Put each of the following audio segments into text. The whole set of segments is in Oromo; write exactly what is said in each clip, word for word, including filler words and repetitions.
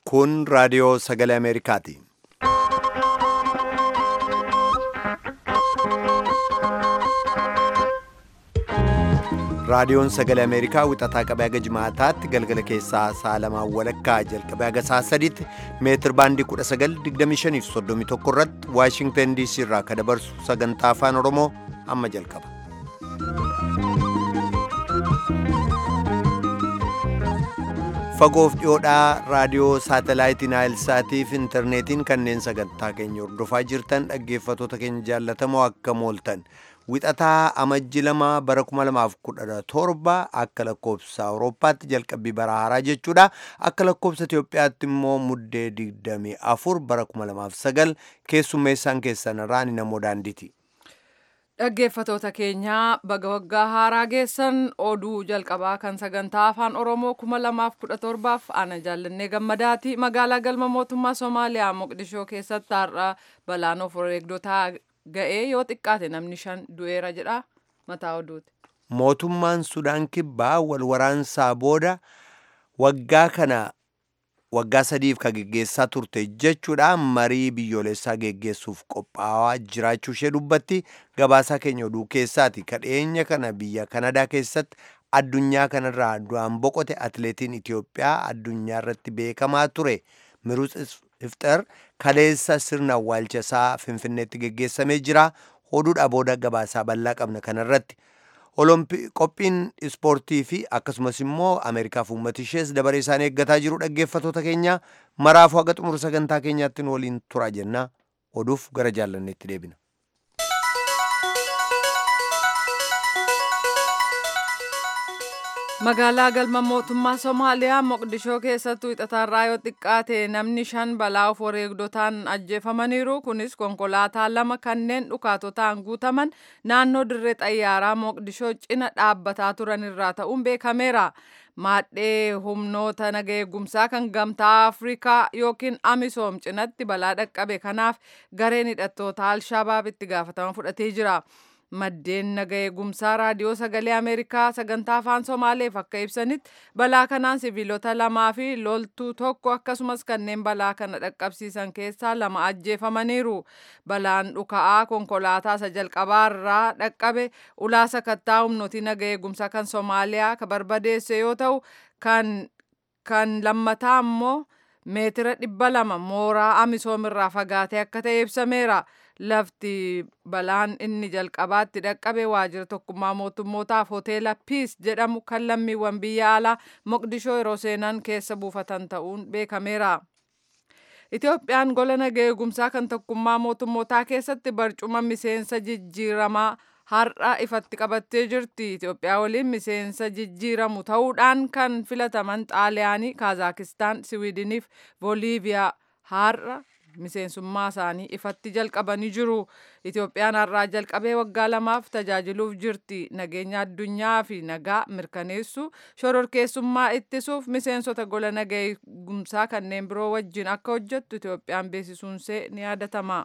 Kun raadiyoo sagalee Ameerikaati. Raadiyoon sagalee Ameerikaa wixataa qabee haga jimaataatti galgala keessaa sa'a lamaan walakkaa jalqabee haga sa'a sadiitti meetir baandii kudha sagal digdamii shanii fi soddomii tokko irratti Waashingtan D C irraa kan dabarsu sagantaa afaan Oromoo amma jalqaba. Fagoof dhiyoodhaa raadiyoo saatalaayitii Naayilsaatii fi intarneetiin kanneen sagantaa keenya hordofaa jirtan dhaggeeffattoota keenya jaallatamoo akkam ooltan. Wixataa amajji lama bara kuma lamaaf kudha torba akka lakkoofsa Awurooppaatti jalqabbii bara haaraa jechuudha. Akka lakkoofsa Itoophiyaatti immoo muddee digdamii afur bara kuma lamaaf sagal keessummeessaan keessan irraa ni namoo daandiiti. Dhaggeeffattoota keenyaa baga waggaa haaraa geessan oduu jalqabaa kan sagantaa afaan Oromoo kuma lamaaf kudha torbaaf ana jaallannee gammadaati. Magaalaa galma mootummaa Somaaliyaa Moqdishoo keessatti har'a balaan of wareegdotaa ga'ee yoo xiqqaate namni shan du'eera jedha mataa oduuti. Mootummaan Sudaan kibbaa wal waraansaa booda waggaa kana waggaa sadiif ka geggeessaa turte jechuudha. Marii biyyoolessaa geggeessuuf qophaa'aa jiraachuu ishee dubbatti. Gabaasaa keenya oduu keessaati. Kadheenya kana biyya Kanadaa keessatti addunyaa kanarraa du'aan boqote atileetiin Itoophiyaa addunyaa irratti beekamaa ture Miruus Ifxar kaleessa sirna awwaalchasaa Finfinneetti geggeessamee jira. Oduudha booda gabaasaa bal'aa qabna kanarratti. Qophiin ispoortii fi akkasumas immoo Ameerikaaf uummata ishees dabaree isaanii eeggataa jiru dhaggeeffattoota keenya maraafuu haga xumura sagantaa keenyaatti waliin turaa jenna. Oduuf gara jaallanneetti deebina. Magaalaa galma mootummaa Somaaliyaa Moqdishoo keessatti wixataarraa yoo xiqqaate namni shan balaa of wareegdotaan ajjeefamaniiru. Kunis konkolaataa lama kanneen dhukaatotaan guutaman naannoo dirree xayyaaraa Moqdishoo cina dhaabbataa turan irraa ta'uun beekameera. Maadhee humnoota naga eegumsaa kan gamtaa Afrikaa yookiin Amisoom cinatti balaa dhaqqabe kanaaf gareen hidhattoota Alshabaab itti gaafatama fudhatee jira. Maddeen naga eegumsaa raadiyoo sagalee Ameerikaa sagantaa afaan Somaaleef akka ibsanitti balaa kanaan siviilota lamaa fi loltuu tokko akkasumas kanneen balaa kana dhaqqabsiisan keessaa lama ajjeefamaniiru. Balaan dhuka'aa konkolaataa isa jalqabaarraa dhaqqabe ulaa sakattaa humnooti naga eegumsaa kan Somaaliyaa ka barbadeesse yoo ta'u kan kan lammataa immoo meetira dhibba lama mooraa Amisoom irraa fagaatee akka ta'e ibsameera. Lafti balaan inni jalqabaatti dhaqqabe waajjira tokkummaa mootummootaaf hoteela Piis jedhamu kan lammiiwwan biyya alaa Moqdishoo yeroo seenan keessa buufatan ta'uun beekameera. Itoophiyaan gola naga eegumsaa kan tokkummaa mootummootaa keessatti barcuma miseensa jijjiiramaa har'a ifatti qabattee jirti. Itoophiyaa waliin miseensa jijjiiramu ta'uudhaan kan filataman Xaaliyaanii, Kaazakistaan, Siwiidiniif Booliiviyaa har'a miseensummaa isaanii ifatti jalqabanii jiru. Itoophiyaan har'aa jalqabee waggaa lamaaf tajaajiluuf jirti. Nageenya addunyaa fi nagaa mirkaneessuu, shororkeessummaa ittisuuf miseensota gola naga eegumsaa kanneen biroo wajjin akka hojjettu Itoophiyaan beeksisuunsee ni yaadatama.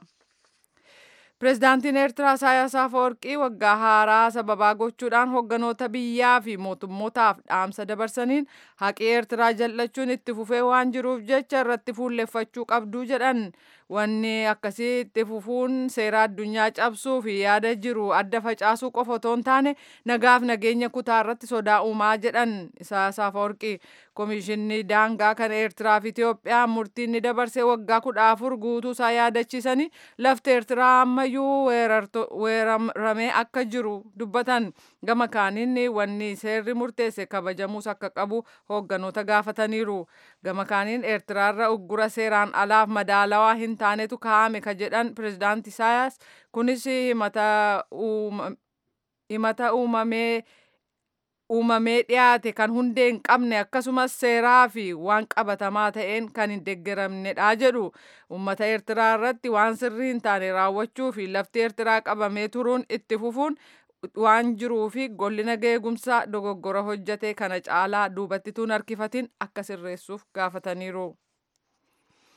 Pireezidaantiin Eertiraa Isaayyaas Afeworqii waggaa haaraa sababaa gochuudhaan hogganoota biyyaa fi mootummootaaf dhaamsa dabarsaniin haqi Eertiraa jal'achuun itti fufee waan jiruuf jecha irratti fuulleffachuu qabdu jedhan. Wanni akkasii itti fufuun seera addunyaa cabsuu fi yaada jiru adda facaasuu qofa otoo hin taane nagaaf nageenya kutaa irratti sodaa uumaa jedhan Isaayyaas Afeworqii. Komishinni daangaa kan Eertiraa fi Itoophiyaa murtiin ni dabarse waggaa kudha afur guutuu isaa yaadachiisanii lafti Eertiraa ammayyuu weeraramee akka jiru dubbatan. Gama kaaniin wanni seerri murteesse kabajamuus akka qabu hoogganoota gaafataniiru. Gama kaaniin Eertiraarra uggura seeraan alaaf madaalawaa hin taanetu kaa'ame ka jedhan pireezidaanti Isaayyaas kunis himata uumamee uumamee dhiyaate kan hundee hin qabne akkasumas seeraa fi waan qabatamaa ta'een kan hin deeggaramnedha jedhu. Uummata Eertiraa irratti waan sirrii hin taane raawwachuu fi lafti Eertiraa qabamee turuun itti fufuun waan jiruu fi golli naga eegumsaa dogoggora hojjete kana caalaa duubatti tuun harkifatiin akka sirreessuuf gaafataniiru.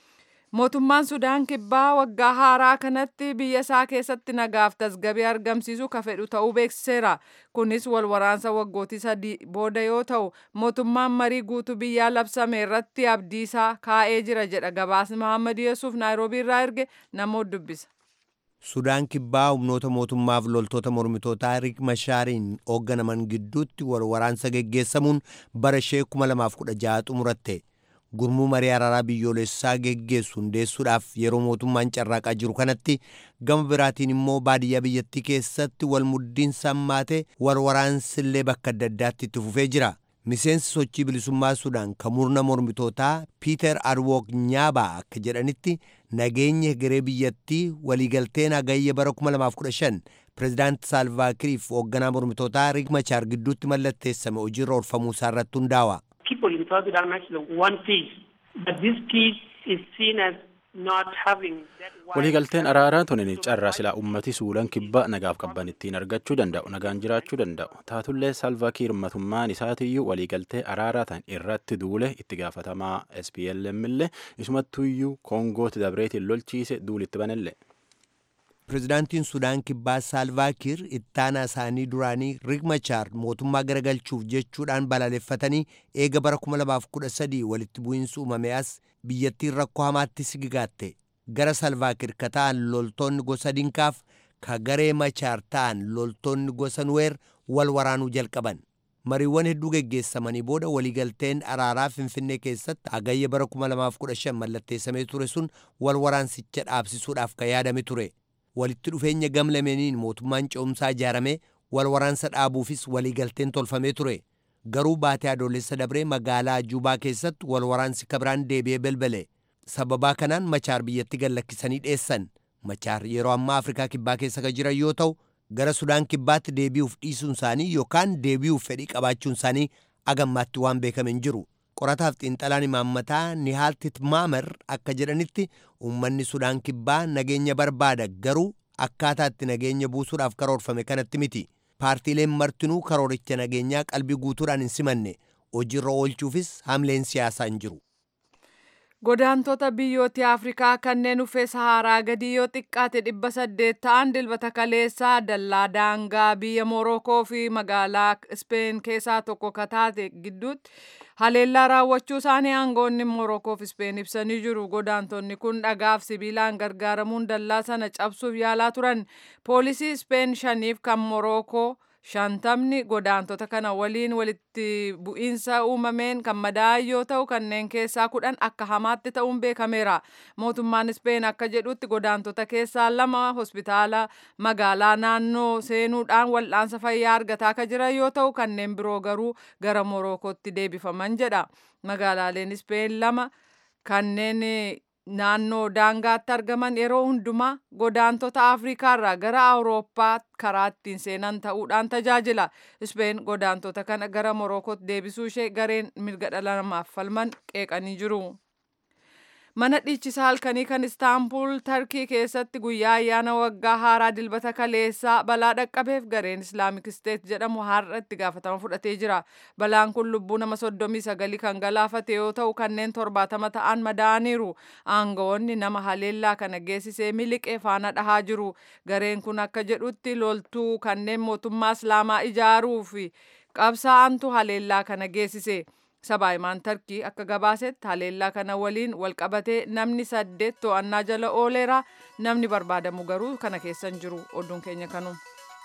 Mootummaan Sudaan kibbaa waggaa haaraa kanatti biyya isaa keessatti nagaaf tasgabbii argamsiisuu ka fedhu ta'uu beeksiseera. Kunis wal waraansa waggootii sadii booda yoo ta'u, mootummaan marii guutuu biyyaa labsame irratti abdii isaa kaa'ee jira jedha gabaasni Mohaammed Yesuuf Naayiroobii irraa erge namoota dubbisa. Sudaan kibbaa humnoota mootummaaf loltoota mormitootaa Riek Mashaariin hoogganaman gidduutti wal waraansa geggeessamuun bara ishee kuma lamaaf kudha jaha xumuratte. Gurmuu marii araaraa biyyoolessaa geggeessu hundeessuudhaaf yeroo mootummaan carraaqaa jiru kanatti gama biraatiin immoo baadiyyaa biyyattii keessatti wal muddiinsa hammaate wal waraansillee bakka adda addaatti itti fufee jira. Miseensi sochii bilisummaa Sudaan kan murna mormitootaa Piiter Adwook Nyaabaa akka jedhanitti nageenya egeree biyyattii waliigalteen hagayya bara kuma lamaaf kudha shan pireezidaanti Saalvaa Kiiriif hoogganaa mormitootaa Riek Machaar gidduutti mallatteessame hojiirra oolfamuu isaa irratti hundaa'a. People in South Sudan actually want peace, but this peace is seen as not having that waliigalteen araaraa tunin carraa silaa ummati Suudaan kibbaa nagaaf qabban ittiin argachuu danda'u nagaan jiraachuu danda'u taatullee Saalvaa Kiir mootummaan isaatiyyuu waliigaltee araaraa tan irratti duule itti gaafatamaa S P L M illee isumattuyyuu Koongootti dabreetiin lolchiise duulitti banellee. Pireezidaantiin Sudaan kibbaa Saalvaa Kiir ittaanaa isaanii duraanii Riek Machaar mootummaa garagalchuuf jechuudhaan balaaleffatanii eega bara kuma lamaaf kudha sadii walitti bu'iinsi uumame as biyyattiin rakkoo hamaatti sigigaatte. Gara Saalvaa Kiir ka ta'an loltoonni gosa Dinkaaf ka garee Machaar ta'an loltoonni gosa Nuweer wal waraanuu jalqaban. Mariiwwan hedduu geggeessamanii booda waliigalteen araaraa Finfinnee keessatti hagayya bara kuma lamaaf kudha shan mallatteessamee ture sun wal waraansicha dhaabsisuudhaaf ka yaadame ture. Walitti dhufeenya gamlameeniin mootummaan ce'umsaa ijaarame wal waraansa dhaabuufis waliigalteen tolfamee ture. Garuu baatee adoolessa dabree magaalaa Juubaa keessatti wal waraansi kabiraan deebi'ee balbale. Sababaa kanaan Machaar biyyatti gallakkisanii dheessan. Machaar yeroo ammaa Afrikaa kibbaa keessa ka jiran yoo ta'u, gara Sudaan kibbaatti deebi'uuf dhiisuun isaanii yookaan deebi'uuf fedhii qabaachuun isaanii agammaatti waan beekame hin jiru. Qorataaf xiinxalaan imaammataa Nihaal Titmaamer akka jedhanitti uummanni Sudaan kibbaa nageenya barbaada garuu akkaataa itti nageenya buusuudhaaf karoorfame kanatti miti. Paartiileen martinuu karooricha nageenyaa qalbii guutuudhaan hin simanne hojiirra oolchuufis hamleen siyaasaa hin jiru. Godaantota biyyoota Afrikaa kanneen uffee Saharaa gadii yoo xiqqaate dhibba saddeet ta'an dilbata kaleessaa dallaa daangaa biyya Morookoo fi magaalaa Ispeen keessaa tokko ka taate gidduutti haleellaa raawwachuu isaanii aangoonni Morookoo fi Ispeen ibsanii jiru. Godaantonni kun dhagaaf sibiilaan gargaaramuun dallaa sana cabsuuf yaalaa turan. Poolisii Ispeen shaniif kan Morookoo shantamni godaantota kana waliin walitti bu'iinsa uumameen kan madaa'an yoo ta'u kanneen keessaa kudhan akka hamaatti ta'uun beekameera. Mootummaan Ispeen akka jedhutti godaantota keessaa lama hospitaala magaalaa naannoo seenuudhaan wal'aansa fayyaa argataa akka jiran yoo ta'u kanneen biroo garuu gara Morokootti deebifaman jedha. Magaalaaleen Ispeen lama kanneen naannoo daangaatti argaman yeroo hundumaa godaantota Afrikaarraa gara Awurooppaa karaa ittiin seenan ta'uudhaan tajaajila. Ispeen godaantota kana gara Morokootti deebisuu ishee gareen mirga dhala namaaf falman qeeqanii jiru. Mana dhiichisaa halkanii kan Istaanbul Tarkii keessatti guyyaa ayyaana waggaa haaraa dilbata kaleessaa balaa dhaqqabeef gareen Islaamik Steet jedhamu har'a itti gaafatama fudhatee jira. Balaan kun lubbuu nama soddomii sagalii kan galaafate yoo ta'u kanneen torbaatama ta'an madaa'aniiru. Aangawoonni nama haleellaa kana geessisee miliqee faana dhahaa jiru. Gareen kun akka jedhutti loltuu kanneen mootummaa Islaamaa ijaaruu fi qabsaa'antu haleellaa kana geessise. Sabaahimaan Tarkii akka gabaasetti haleellaa kana waliin walqabatee namni saddeet to'annaa jala ooleera. Namni barbaadamu garuu kana keessa hin jiru. Oduun keenya kanuma.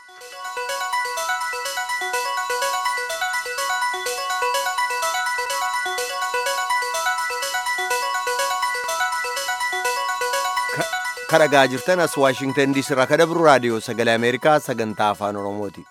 Kan dhagaa jirtan as Waashingtan diisii irraa kan dabru raadiyoo sagalee Ameerikaa sagantaa afaan Oromooti.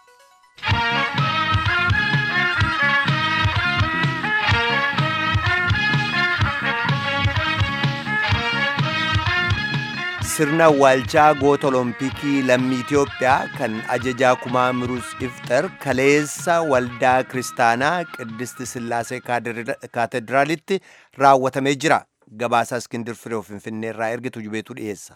Sirna awwaalchaa goota olompikii lammii Itoophiyaa kan ajajaa kumaa Miruus Iftar kaleessa waldaa kiristaanaa Qiddist Sillaasee Kaatedraalitti raawwatamee jira. Gabaasaa Iskindir Firoo Finfinneerraa ergitu jubeetu dhiyeessa.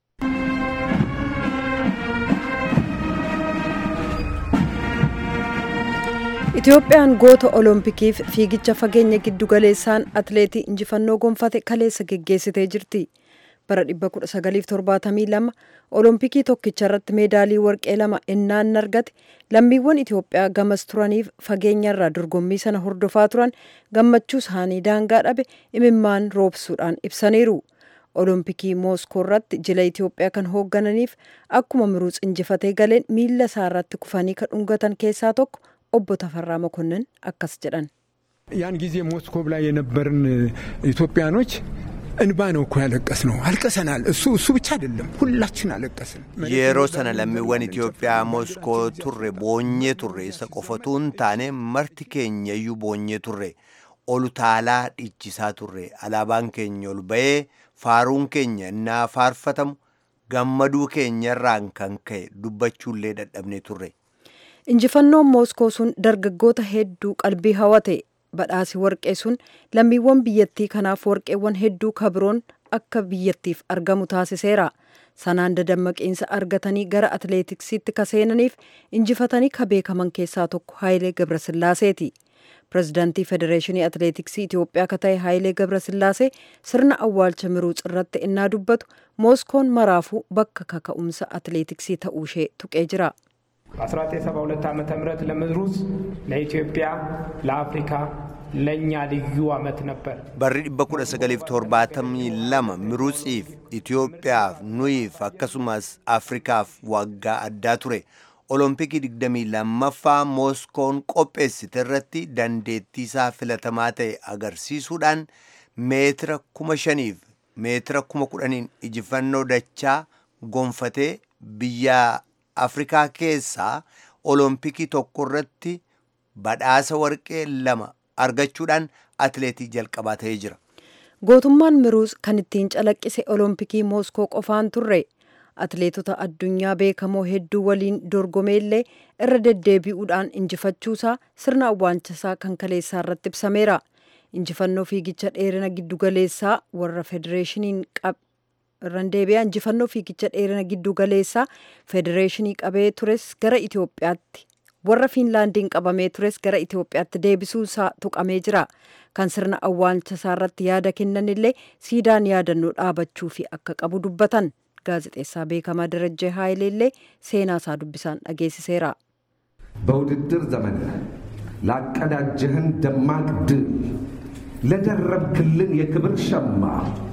Itoophiyaan goota oloompikiif fiigicha fageenya giddugaleessaan atleetii injifannoo gonfate kaleessa geggeessitee jirti. bara dhibba kudha sagaliif torbaatamii lama olompikii tokkicha irratti meedaalii warqee lama innaan argate lammiiwwan Itoophiyaa gamas turaniif fageenyarraa dorgommii sana hordofaa turan gammachuu isaanii daangaa dhabe imimmaan roobsuudhaan ibsaniiru. olompikii mooskoo irratti jila Itoophiyaa kan hooggananiif akkuma Miruuts injifatee galeen miila isaa irratti kufanii kan dhungatan keessaa tokko obbo Tafarraa Mokonnin akkas jedhan. ያን ጊዜ ሞስኮቭ ላይ የነበርን ኢትዮጵያኖች እንባ ነው እኮ ያለቀስነው አልቀሰናል እሱ እሱ ብቻ አይደለም ሁላችን አለቀስን yeroo sana lammiiwwan Itoophiyaa Moskoo turre boonyee turre isa qofatuun taane marti keenya iyyuu boonyee turre olu taalaa dhiichisaa turre alaabaan keenya ol ba'ee faaruun keenya innaa faarfatamu gammaduu keenyarraan kan ka'e dubbachuullee dadhabnee turre. injifannoon mooskoo sun dargaggoota hedduu qalbii hawate. badhaasi warqee sun lammiiwwan biyyattii kanaaf warqeewwan hedduu kabroon akka biyyattiif argamu taasiseera. sanaan dadammaqiinsa argatanii gara atileetiksiitti kaseenaniif injifatanii ka beekaman keessaa tokko Haayilee Gabrasillaaseeti. pirezidaantii federeeshinii atileetiksii Itoophiyaa ka ta'e Haayilee Gabrasillaasee sirna awwaalcha Miruuts irratti innaa dubbatu mooskoon maraafuu bakka kaka'umsa atileetiksii ta'uu ishee tuqee jira. አስራ ዘጠኝ ሰባ ሁለት ዓመተ ምህረት ለምሩጽ ለኢትዮጵያ ለአፍሪካ ለኛ ልዩ ዓመት ነበር። barri dhibba kudha sagaliif torbaatamii lama Miruutsiif Itoophiyaaf nuyiif akkasumas Afrikaaf waggaa addaa ture. olompikii digdamii lammaffaa mooskoon qopheessite irratti dandeettii isaa filatamaa ta'e agarsiisuudhaan meetira kuma shaniif meetira kuma kudhaniin injifannoo dachaa gonfatee biyya Afrikaa keessaa olompikii tokko irratti badhaasa warqee lama argachuudhaan atileetii jalqabaa ta'ee jira. gootummaan Miruuts kan ittiin calaqqise olompikii mooskoo qofaan turre atileetota addunyaa beekamoo hedduu waliin dorgomeellee irra deddeebi'uudhaan injifachuusaa sirna awwaalchasaa kan kaleessaa irratti ibsameera. injifannoo fiigicha dheerina giddugaleessaa warra federeeshiniin qab irraan deebi'aa injifannoo fiigicha dheerina giddu galeessaa federeeshinii qabee tures gara Itoophiyaatti warra Fiinlaandiin qabamee tures gara Itoophiyaatti deebisuu isaa tuqamee jira. kan sirna awwaalchasaa irratti yaada kennanillee siidaan yaadannoo dhaabachuu fi akka qabu dubbatan. gaazexeessaa beekamaa Darajjee Haayileellee seenaa isaa dubbisaan dhageessiseera. በውድድር ዘመን ላቀዳጀህን ደማቅ ድል ለደረብክልን የክብር ሸማ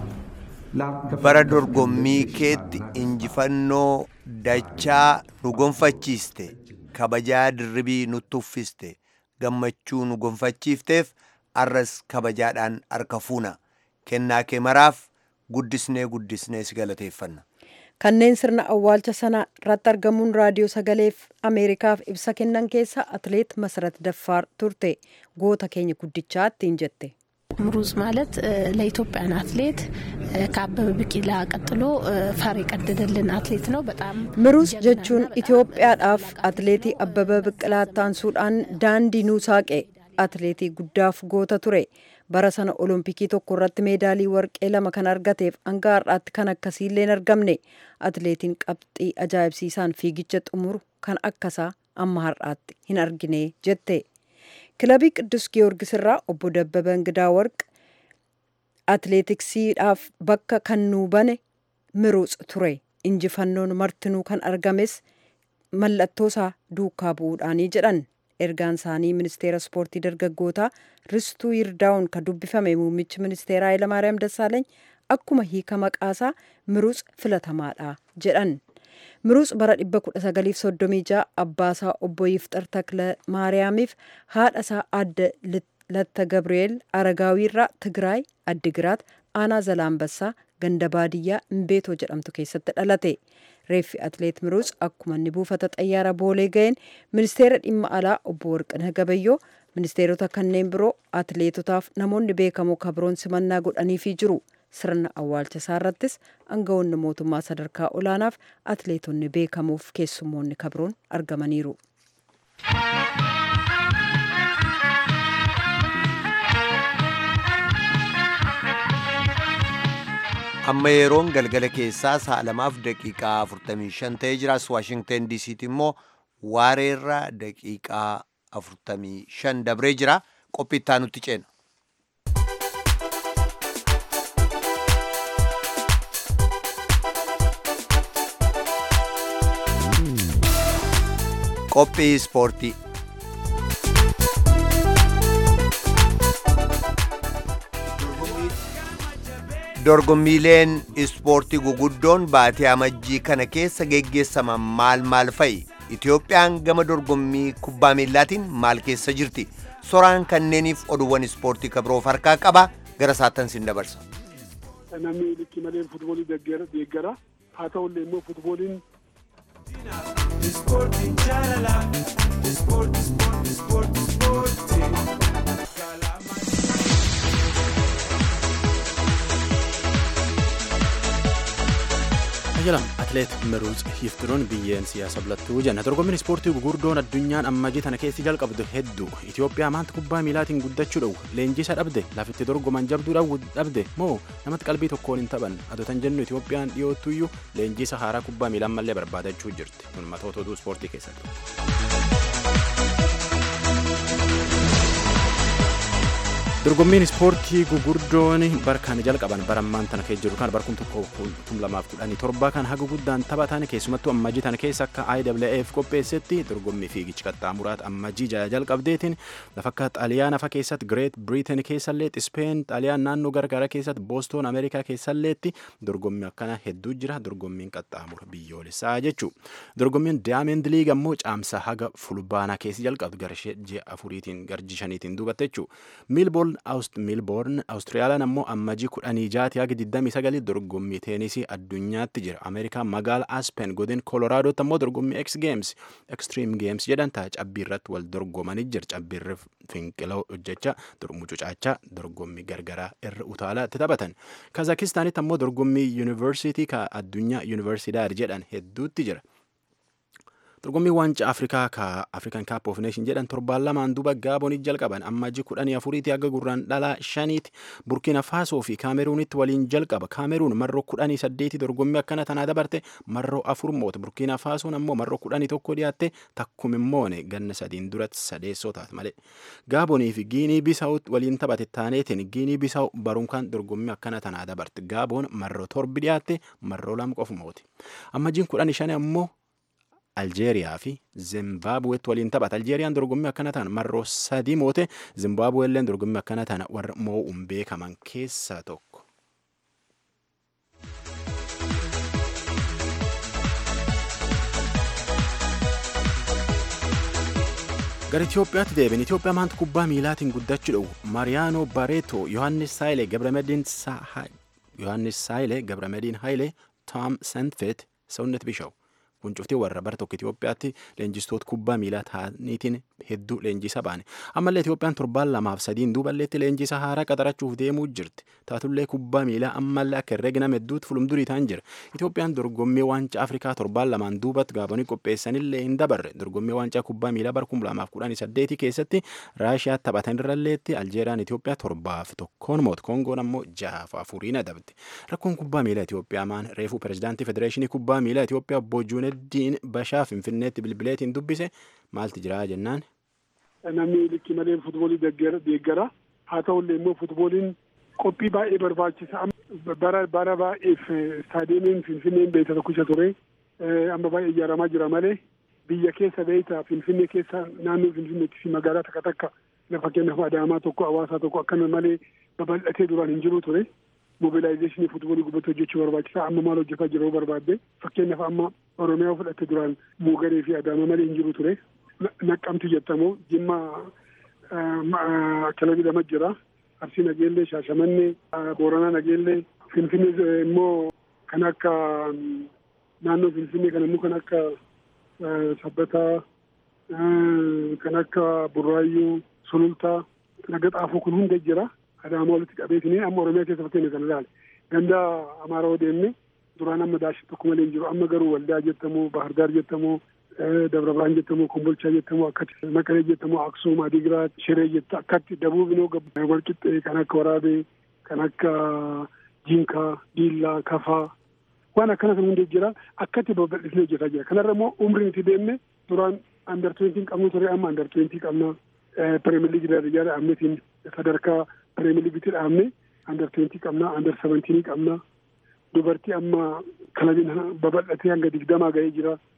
bara dorgommii keetti injifannoo dachaa nu gonfachiiste kabajaa dirribii nu tuffiste gammachuu nu gonfachiifteef arras kabajaadhaan harka fuuna kennaa kee maraaf guddisnee guddisnee si galateeffanna. kanneen sirna awwaalcha sana irratti argamuun raadiyoo sagaleef Ameerikaaf ibsa kennan keessa atileet Masarat Daffaar turte goota keenya guddichaa ittiin jette. ምሩጽ ማለት ለኢትዮጵያን አትሌት ከአበበ ቢቂላ ቀጥሎ ፈር የቀደደልን አትሌት ነው። በጣም Miruuts jechuun Itoophiyaadhaaf atileetii Abbabaa Biqilaa taansuudhaan daandii nuu saaqe atileetii guddaaf goota ture. bara sana olompikii tokko irratti meedaalii warqee lama kan argateef hanga har'aatti kan akkasiillee hin argamne atileetiin qabxii ajaa'ibsiisaan fiigicha xumuru kan akkasaa amma har'aatti hin argine jette. kilabii Qiddus Giyoorgis irraa obbo Dabbabaa Ingidaa Warq atileetiksiidhaaf bakka kan nuu bane Miruuts ture. injifannoon martinuu kan argames mallattoo isaa duukaa bu'uudhaanii jedhan. ergaan isaanii ministeera ispoortii dargaggootaa Ristuu Yirdaa'uun kan dubbifame muummichi ministeeraa Hayilamaariyaam Dassaaleeny akkuma hiika maqaasaa Miruuts filatamaadha jedhan. Miruuts bara dhibba kudha sagaliif soddomii ja'a abbaasaa obbo Yifxar Takla Maariyaamiif haadhasaa adda Latta Gabri'eel Aragaawiirraa Tigraay Addigiraat aanaa Zalaambassaa ganda baadiyyaa Imbeetoo jedhamtu keessatti dhalate. reeffi atileet Miruuts akkuma inni buufata xayyaara boolee ga'een ministeera dhimma alaa obbo Warqinah Gabayyoo ministeerota kanneen biroo atileetotaaf namoonni beekamoo kabroon simannaa godhaniifii jiru. sirna awwaalcha isaa irrattis aangawoonni mootummaa sadarkaa olaanaaf atileetonni beekamoof keessummoonni kabroon argamaniiru. amma yeroon galgala keessaa sa'a lamaaf daqiiqaa afurtamii shan ta'ee jiraas Waashingten diisiitti immoo waareerra daqiiqaa afurtamii shan dabree jira. qophii itti aanutti ceena. qophii ispoortii. Dorgommiileen ispoortii guguddoon baatee amajjii kana keessa geggeessaman maal maal fa'i? Itoophiyaan gama dorgommii kubbaa miillaatiin maal keessa jirti? Soraan kanneeniif oduuwwan ispoortii kabroof harkaa qaba. Gara saatan sin dabarsa. Namni likki malee futboolii deeggara. Haa ta'ullee immoo futbooliin ispoortiin jaalala. Ispoortii ispoortii ispoortii ispoortii. Ajalam atleet Miruuts Yiftiruun biyyeen siyaasa bilattuu jenna. Dorgommiin ispoortii gugurdoon addunyaan ammajii tana keessi jalqabdu hedduu. Itoophiyaa maanta kubbaa miilaatiin guddachuu dhawu. Leenjisa dhabde lafitti dorgoman jabduu dhabde moo namatti qalbii tokkoon hin taphan. Adotan jennu Itoophiyaan dhiyoottuyyuu leenjisa haaraa kubbaa miilaan mallee barbaadachuu jirti. Kun matoota oduu ispoortii keessatti. Dorgommiin ispoortii gugurdoon barkaan jalqaban barammaan tana keessa jiru kan barkum tokko kum lamaaf kudhanii torba kan haga guddaan taphatan keessumattuu ammajii tana keessa akka I W F qopheessetti dorgommii fiigichi qaxxaamuraat ammajii jaya jalqabdeetiin lafa akka xaaliyaana fa keessatti Great Britain keessallee Speen xaaliyaan naannoo gargaara keessatti Boston Ameerikaa keessalleetti dorgommii akkana hedduu jira. Dorgommiin qaxxaamura biyyoolessaa jechuu. Dorgommiin Diamond League ammoo caamsa haga fulbaanaa keessa jalqabdu garshee ji'a afuriitiin garji shaniitiin duubatte jechuu. Milbourne Milbourne Austraaliyaan ammoo ammajii kudhanii jaati haga digdamii sagalii dorgommii teenisii addunyaatti jira. Ameerikaa magaala Aspen godin Koloraadotti ammoo dorgommii X Games Extreme Games jedhan ta'a cabbii irratti wal dorgomanii jira. Cabbii irra finqiloo hojjechaa mucucaachaa dorgommii gargaraa irra utaalaatti taphatan. Kazakistaanitti ammoo dorgommii yuunivarsiitii ka addunyaa yuunivarsiidaar jedhan hedduutti jira. Dorgommii waancaa Afrikaa ka African Cup of Nations jedhan torbaan lamaan duuba Gaabonii jalqaban ammajii kudhanii afuriitii haga gurraan dhalaa shaniiti. Burkina Faasoo fi Kaameruunitti waliin jalqaba. Kaameruun marroo kudhanii saddeetii dorgommii akkana tanaa dabarte marroo afur moota. Burkina Faasoon ammoo marroo kudhanii tokko dhiyaatte takkum immoone ganna sadiin duratti sadeessoo taate malee. Gaabonii fi Giinii Bisaawutti waliin taphate taaneetiin Giinii Bisaawu barumkaan dorgommii akkana tanaa dabarte. Gaaboon marroo torbi dhiyaatte marroo lama qofu mooti. Ammajiin kudhanii shanii ammoo Aljeeriyaa fi Zimbaabuweetti waliin taphata. Aljeeriyaan dorgommii akkana ta'an marroo sadii moote. Zimbaabuweelleen dorgommii akkana ta'an warra moo'uun beekaman keessaa tokko. Gara Itoophiyaatti deebiin Itoophiyaa maanta kubbaa miilaatiin guddachuu dhawu. Mariyaanoo Bareetoo, Yohaannis Saayilee, Gabramediin Yohaannis Saayilee, Gabramediin Haayilee, Tom Sentfet, Sawunnet Bishaw. Kun cuftii warra bara tokko Itoophiyaatti leenjistoota kubbaa miilaa ta'aniitiin hedduu leenjisa baane. Ammallee Itoophiyaan torbaan lamaaf sadiin duuballeetti leenjisa haaraa qaxarachuuf deemuu jirti. Taatullee kubbaa miilaa ammallee akka herreegna hedduutti fulumdurii ta'an jira. Itoophiyaan dorgommii waancaa Afrikaa torbaan lamaan duubatti Gaabonii qopheessanillee hin dabarre. Dorgommii waancaa kubbaa miilaa bara kuma lamaaf kudhanii saddeetii keessatti Raashiyaa taphatan irralleetti Aljeeriyaan Itoophiyaa torbaaf tokkoon moot. Kongoon ammoo jahaaf afuriin adabde. Rakkoon kubbaa miilaa Itoophiyaa maan reefuu pirezidaantii Federeeshinii kubbaa miilaa Itoophiyaa Obbo Juuneddiin Bashaa Finfinneetti bilbileetiin dubbise maalti jira jennaan. Namni likki malee futboolii deeggara. Haa ta'ullee immoo futbooliin qophii baay'ee barbaachisa. Bara bara baay'eef istaadiyeemiin Finfinneen beekta tokkicha ture. Amma baay'ee ijaaramaa jira malee biyya keessa beekta Finfinnee keessa naannoo Finfinneetti fi magaalaa takka takka lafa kennaaf Adaamaa tokko Hawaasaa tokko akkana malee babal'atee duraan hin jiru ture. Mobilaayizeeshinii futboolii gubbatti hojjechuu barbaachisa. Amma maal hojjetaa jiru barbaadde fakkeenyaaf amma Oromiyaa fudhatte duraan Muugaree fi Adaamaa malee hin jiru ture. Naqqamti jettamoo Jimma kilabii lama jira. Arsii Nageellee, Shaashamannee, Booranaa Nageellee, Finfinnee immoo kan akka naannoo Finfinnee kan immoo kan akka Sabbataa, kan akka Burraayyuu, Sulultaa, Laga Xaafoo kun hunda jira. Adaamaa walitti qabeetinii amma Oromiyaa keessa fakkeenya kana ilaale. Ganda Amaaraa deemne duraan amma Daashi tokko malee hin jiru. Amma garuu Waldaa jettamoo, Bahardaar jettamoo, Dabra Birhaan jettamoo, Kombolchaa jettamoo, akkatti Maqalee jettamoo, Aksuum, Adigraat, Shiree jetta akkatti Dabuubinoo Walqixxee kan akka Waraabee, kan akka Jinkaa, Diillaa, Kafaa waan akkana kan hundee jira. Akkatti babal'isnee hojjetaa jira. Kanarra immoo umriin itti deemne duraan under twenty qabnu ture amma under twenty qabna. Premier League darajaadha ammeetiin sadarkaa Premier League dhaabne under twenty qabna, under seventeen qabna. Dubartii amma kilabiin babal'atee hanga digdamaa ga'ee jira.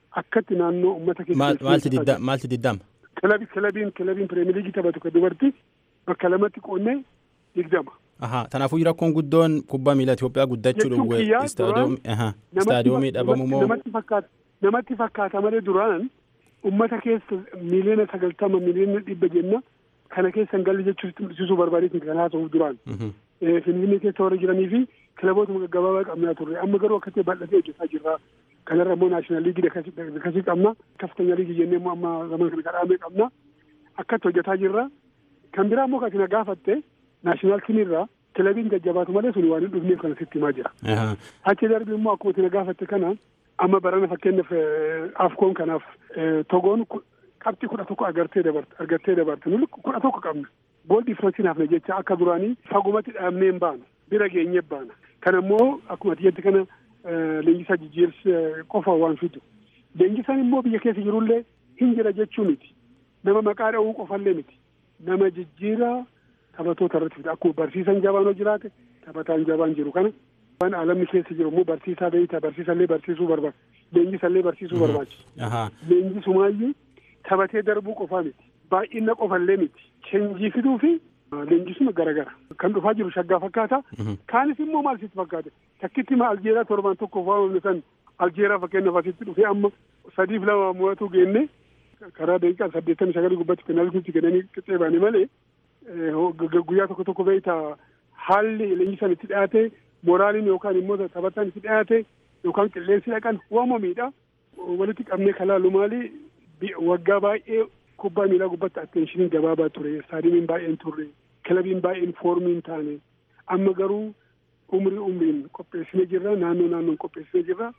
akkatti naannoo uummata keessa maalti didda maalti diddama kilabii kilabiin kilabiin Premier League taphatu kan dubartii bakka lamatti qoonnee digdama. Aha, tanaafuu rakkoon guddoon kubbaa miilaa Itoophiyaa guddachuu dhowwee istaadiyoomii aha istaadiyoomii dhabamu moo namatti fakkaata namatti fakkaata malee duraan uummata keessa miliyoona sagaltama miliyoona dhibba jenna kana keessa hin galle jechuun mul'isuu barbaadeetiin kan haasa'uuf duraan. Finfinnee keessa warra jiranii fi kilaboota gaggabaabaa qabnaa turre amma garuu akkatti bal'atee hojjetaa jirra. Kanarra immoo naashinaal liigii akkasii qabna kaftanyaa liigii jennee immoo amma zaman kana kadhaamee qabna akkatti hojjetaa jirra. Kan biraa immoo kan gaafatte naashinaal tiimiirraa kilabiin jajjabaatu malee sun waan hin dhufneef kana sitti himaa jira. Achi darbii immoo akkuma itti gaafatte kana amma barana fakkeenyaaf afkoon kanaaf togoon qabxii kudha tokko agartee dabarte argattee dabarte nulli kudha tokko qabna. Gool diifransiin hafne jecha akka duraanii fagumatti dhaabnee hin baanu bira geenyee baana. Kana immoo akkuma ati kana leenjisaa jijjiirsi qofa waan fidu. Leenjisaan immoo biyya keessa jirullee hin jira jechuu miti. Nama maqaa dha'uu qofallee miti. Nama jijjiiraa taphatoota irratti fida. Akkuma barsiisan jabaanoo jiraate taphataan jabaan jiru kana. Waan alamni keessa jiru immoo barsiisaa beeyta barsiisallee barsiisuu barbaada. Leenjisallee barsiisuu barbaachisa. Leenjisumaayyuu taphatee darbuu qofaa miti. Baay'ina qofallee miti. Cheenjii fiduu fi leenjisuma garagara. Kan dhufaa jiru shaggaa fakkaata. Kaanis immoo maal sitti fakkaata? Takkitti ma Aljeeraa torban tokko waamamne san Aljeeraa fakkeenyaaf asitti dhufee amma sadiif lama mo'atu geenne karaa daqiiqaa saddeettamii sagalii gubbatti penaaltiitti kennanii qixxee baane malee guyyaa tokko tokko beeyta haalli leenjisaan itti dhiyaate moraaliin yookaan immoo taphataan itti dhiyaate yookaan qilleensi dhaqan waamamiidha. Walitti qabnee kalaalu maali waggaa baay'ee kubbaa miilaa gubbatti attenshiniin gabaabaa ture. Istaadiyomiin baay'een turre. Kilabiin baay'een foormiin taane. Amma garuu umrii umriin qopheessinee jirra. Naannoo naannoon qopheessinee jirra.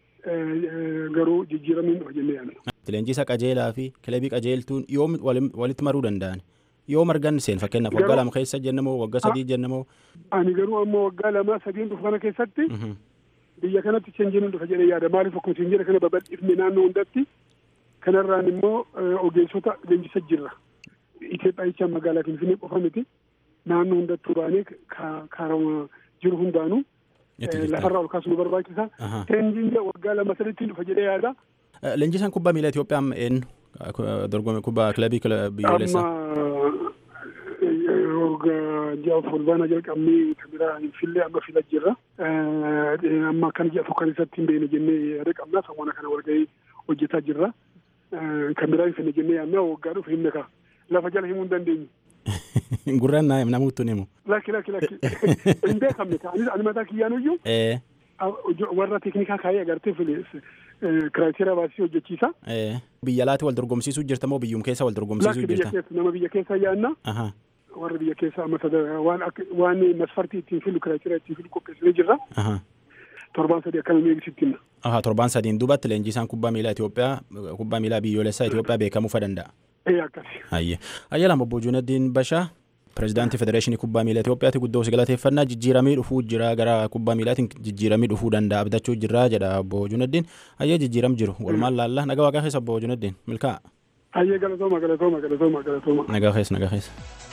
Garuu jijjiiramiin dhufa jennee yaadna. Leenjisa qajeelaa fi kilabii qajeeltuun yoom walitti maruu danda'an? Yoo margan seen fakkeenyaaf waggaa lama keessa jennamoo waggaa sadii jennamoo? Ani garuu ammoo waggaa lama sadiin dhufu kana keessatti biyya kanatti cheenjiin dhufa jedhee yaada. Maaliif akkuma cheenjiira kana babal'ifne naannoo hundatti kanarraan immoo ogeessota leenjisa jirra. Itoophiyaa jecha magaalaa Finfinnee qofa miti. Naannoo hundattuu baanee kaarama jiru hundaanuu lafarraa ol kaasuu nu barbaachisa. Cheenjiin waggaa lama sadiitti dhufa jedhee yaada. Leenjisaan kubbaa miilaa Itoophiyaa amma eenyu? Dorgommii kubbaa kilabii biyyoolessaa? Amma ji'a fulbaana jalqabnee kan biraa hin fille amma fila jirra. Amma kan ji'a tokko keessatti hin beekne jennee yaada qabna. Sammuna kana walgahii hojjetaa jirra. Kan biraa hin finne jennee yaadna waggaa dhufu himne kaa. Lafa jala himuu hin dandeenyu. Gurraan namuutu himu. Lakki lakki lakki. Hin beekamne ta'anis ani mataa kiyyaanuyyuu. Warra teeknikaa kaayee agartee kiraateeraa baasii hojjechiisa. Biyya alaatti wal dorgomsiisuu jirta moo biyyuma keessa wal dorgomsiisuu jirta? Nama biyya keessa yaadna. Warra biyya keessa amma waan waan masfartii ittiin filu kiraateeraa ittiin filu qopheessinee jirra. Torbaan sadii akkana meeqisitti himna. Aha torbaan sadiin duubatti leenjisaan kubbaa miilaa Itoophiyaa kubbaa miilaa biyyoolessaa Itoophiyaa beekamuu fa danda'a. Ee akkasi. Ayye. Ayyaala Obbo Juunaddiin Bashaa pirezidaantii federeeshinii kubbaa miilaa Itoophiyaatti guddoo si galateeffannaa jijjiiramii dhufuu jira gara kubbaa miilaatiin jijjiiramii dhufuu danda'a abdachuu jira jedha Obbo Juunaddiin. Ayyee jijjiiram jiru walumaan laalla nagaa waaqaa keessa Obbo Juunaddiin milkaa. Ayyee galatooma galatooma galatooma galatooma. Nagaa keessa nagaa keessa.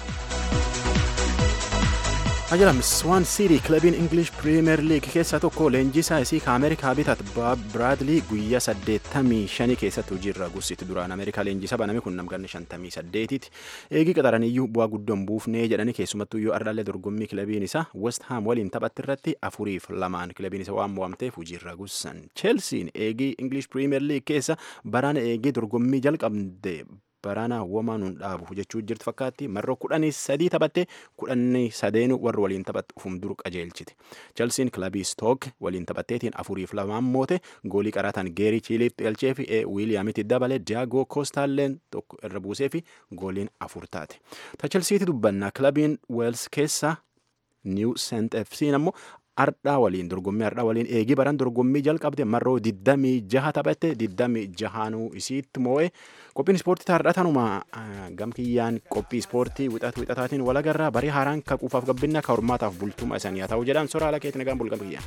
Ajajam Swan City kilabiin English Premier League keessaa tokko leenjisaa isii ka Ameerikaa bitat Bob Bradley guyyaa saddeettamii shanii keessatti hojiirra guursiti duraan Ameerikaa leenjisa baname kun namganne shantamii saddeetiiti. Eegii qaxaraniyyuu bu'aa guddoon buufnee jedhanii keessumattuu iyyuu ardaallee dorgommii kilabiin isaa West Ham waliin taphatti irratti afuriif lamaan kilabiin isaa waan mo'amteef hojiirra guursan. Chelsea eegii English Premier League keessa baraan eegii dorgommii jalqabde barana womanuun dhaabu jechuu jirtu fakkaatti marroo kudhanii sadii taphatte kudhanii sadeenu warra waliin taphattu ufum dur qajeelchite. Chelsiin kilabii Stoke waliin taphatteetiin afuriif lamaan moote goolii qaraataan Geerii Chiiliif Elchee fi Wiiliyaamitti dabale Diaago Koostaalleen tokko irra buusee fi gooliin afur taate. Ta Chelsiitti dubbannaa kilabiin Wales keessa New Saint F C ammoo ardhaa waliin dorgommii ardhaa waliin eegii baran dorgommii jalqabde marroo digdamii jaha taphatte digdamii jahaanuu isiitti moo'e. Qophiin ispoortii taardhaa tanuma gamkiyyaan qophii ispoortii wixatu wixataatiin walagarraa barii haaraan ka quufaaf gabbinna ka hormaataaf bultuma isanii haa ta'u jedhaan soraa ala keetti nagaan bulgamkiyyaan.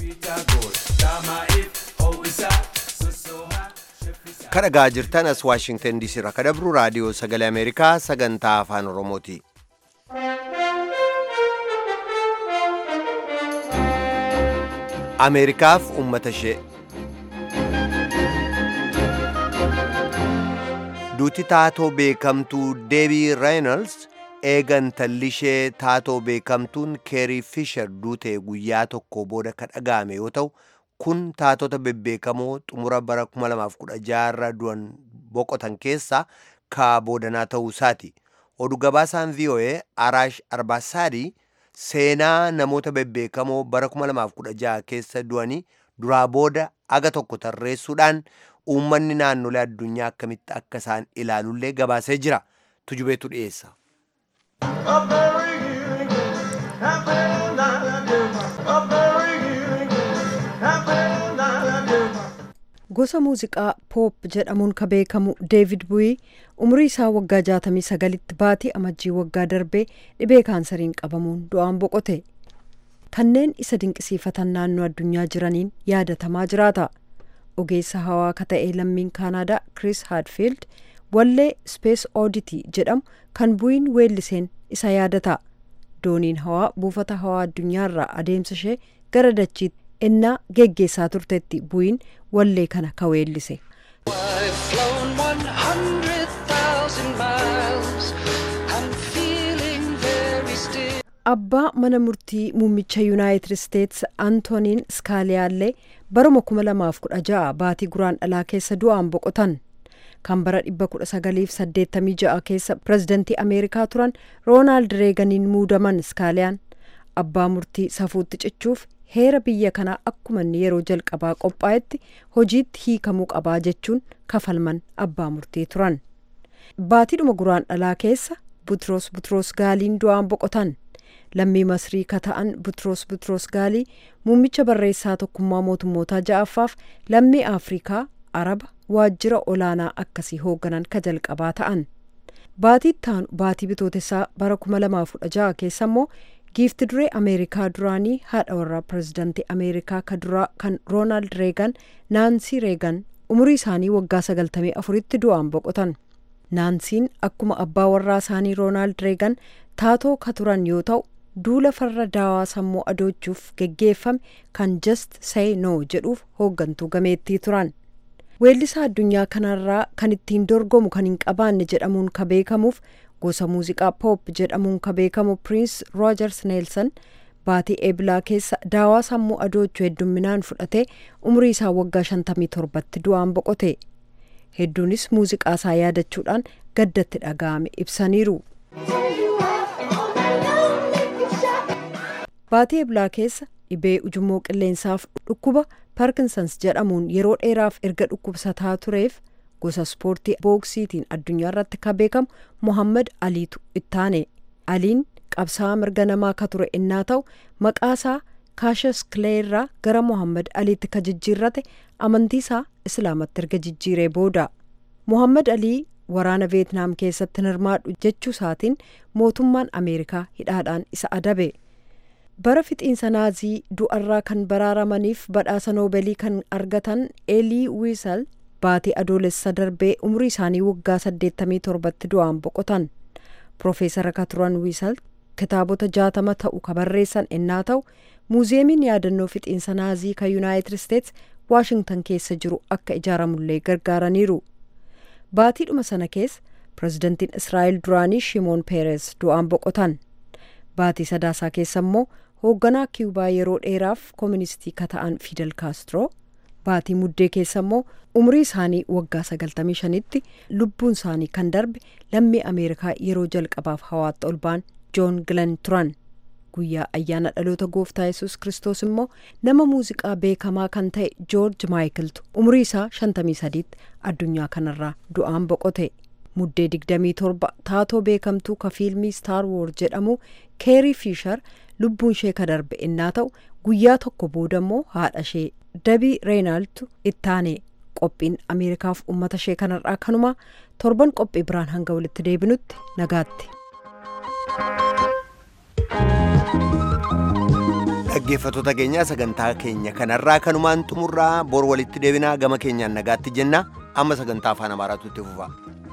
Kan dhagaa jirtan as Waashingtan D C irraa ka dabru raadiyoo sagalee Ameerikaa sagantaa afaan Oromooti. Ameerikaaf uummata ishee. duuti taatoo beekamtuu deebii reynolds eegan tallishee taatoo beekamtuun keerii fishar duutee guyyaa tokko booda ka dhaga'ame yoo ta'u kun taatota bebbeekamoo xumura bara kuma lamaaf kudha jaha irra du'an boqotan keessaa ka boodanaa ta'uu isaati. Oduu gabaasaan V O A Araash Arbaasaadii seenaa namoota bebbeekamoo bara kuma lamaaf kudha jaha keessa du'anii duraa booda aga tokko tarreessuudhaan uummanni naannolee addunyaa akkamitti akka isaan ilaalullee gabaasee jira. Tujubeetu dhiyeessa. Gosa muuziqaa poop jedhamuun ka beekamu Deevid Bu'ii umurii isaa waggaa jaatamii sagalitti baatii amajjii waggaa darbee dhibee kaansariin qabamuun du'aan boqote. Kanneen isa dinqisiifatan naannoo addunyaa jiraniin yaadatamaa jiraata. Ogeessa hawaa ka ta'e lammiin Kaanaadaa Chris Hadfield wallee Space Oddity jedhamu kan Bu'iin weelliseen isa yaadata. Dooniin hawaa buufata hawaa addunyaarraa adeemsa ishee gara dachiitti innaa geggeessaa turtetti Bu'iin wallee kana ka weellise. Abbaa mana murtii muummicha Yuunaayitid Isteets Antooniin Skaaliyaallee baruma kuma lamaaf kudha ja'a baatii guraandhalaa keessa du'aan boqotan. Kan bara dhibba kudha sagaliif saddeettamii ja'a keessa pirezidantii Ameerikaa turan Roonaald Reeganiin muudaman Skaaliyaan abbaa murtii safuutti cichuuf heera biyya kanaa akkuma inni yeroo jalqabaa qophaa'etti hojiitti hiikamuu qabaa jechuun kafalman abbaa murtii turan. Baatiidhuma guraandhalaa keessa Butros Butros Gaaliin du'aan boqotan. Lammii Masrii ka ta'an Butros Butros Gaalii muummicha barreessaa tokkummaa mootummootaa ja'affaaf lammii Afrikaa Araba waajjira olaanaa akkasii hoogganan ka jalqabaa ta'an. Baatii taanu baatii bitootessaa bara kuma lamaaf kudha jaha keessa immoo giifti duree Ameerikaa duraanii haadha warraa pirezidantii Ameerikaa ka duraa kan Roonaald Reegan Naansii Reegan umurii isaanii waggaa sagaltamii afuritti du'aan boqotan. Naansiin akkuma abbaa warraa isaanii Roonaald Reegan taatoo ka turan yoo ta'u duula farra daawaa sammuu adoochuuf geggeeffame kan Just Say No jedhuuf hooggantuu gameettii turan. Weellisaa addunyaa kanarraa kan ittiin dorgomu kan hin qabaanne jedhamuun ka beekamuuf gosa muuziqaa pop jedhamuun ka beekamu Prince Rogers Nelson baatii eebilaa keessa daawaa sammuu adoochuu heddumminaan fudhatee umurii isaa waggaa shantamii torbatti du'aan boqote. Hedduunis muuziqaa isaa yaadachuudhaan gaddatti dhaga'ame ibsaniiru. Baatii eebilaa keessa dhibee ujummoo qilleensaaf dhukkuba Parkinsons jedhamuun yeroo dheeraaf erga dhukkubsataa tureef gosa ispoortii booksiitiin addunyaa irratti ka beekamu Muhammad Aliitu ittaane. Aliin qabsaa'aa mirga namaa ka ture innaa ta'u maqaasaa Cassius Clay irraa gara Muhammad Aliitti ka jijjiirrate amantiisaa Islaamatti erga jijjiiree booda. Muhammad Alii waraana Veetnaam keessatti hirmaadhu jechuu isaatiin mootummaan Ameerikaa hidhaadhaan isa adabe. Bara fixiinsa naazii du'arraa kan baraaramaniif badhaasa noobeelii kan argatan Eelii Wiisal baatii adoolessa darbee umurii isaanii waggaa saddeettamii torbatti du'aan boqotan. Profeesara ka turan Wiisal kitaabota jaatama ta'u ka barreessan innaa ta'u muuziyeemiin yaadannoo fixiinsa naazii ka Yuunaayitid Isteets Waashingtan keessa jiru akka ijaaramullee gargaaraniiru. Baatiidhuma sana keessa pirezidantiin Israa'el duraanii Shimoon Peerez du'aan boqotan. Baatii sadaasaa keessa immoo hoogganaa Kiubaa yeroo dheeraaf kooministii ka ta'an Fidel Castro baatii muddee keessa immoo umurii isaanii waggaa sagaltamii shanitti lubbuun isaanii kan darbe lammii Ameerikaa yeroo jalqabaaf hawaatti ol ba'an Joon Glenn turan. Guyyaa ayyaana dhaloota gooftaa Yesuus Kiristoos immoo nama muuziqaa beekamaa kan ta'e Joorj Maayikiltu umurii isaa shantamii sadiitti addunyaa kanarraa du'aan boqote. Muddee digdamii torba taatoo beekamtuu ka fiilmii Star Wars jedhamu Keerii Fiishar lubbuun ishee ka darbe innaa ta'u guyyaa tokko booda immoo haadha ishee Deebii Reenaaltu ittaane. Qophiin Ameerikaaf uummata ishee kanarraa kanuma torban qophii biraan hanga walitti deebinutti nagaatti. Dhaggeeffattoota keenyaa sagantaa keenya kanarraa kanumaan xumurraa bor walitti deebinaa gama keenyaan nagaatti jenna amma sagantaa afaan Amaaraatu itti fufa.